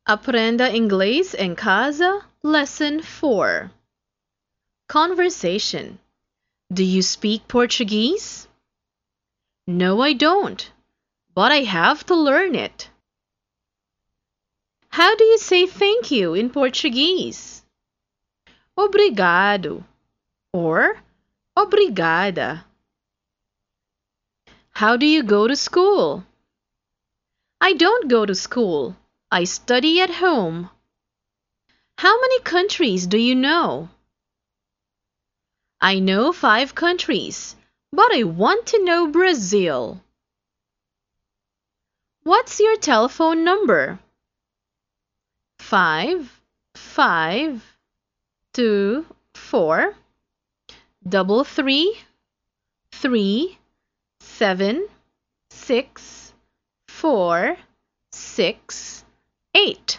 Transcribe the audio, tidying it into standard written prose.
Aprenda Inglês em Casa, Lesson 4. Conversation. Do you speak Portuguese? No, I don't, but I have to learn it. How do you say thank you in Portuguese? Obrigado or obrigada. How do you go to school? I don't go to school. I study at home. How many countries do you know? I know 5 countries, but I want to know Brazil. What's your telephone number? 5 5 2 4 3 3 7 6 4 6 8.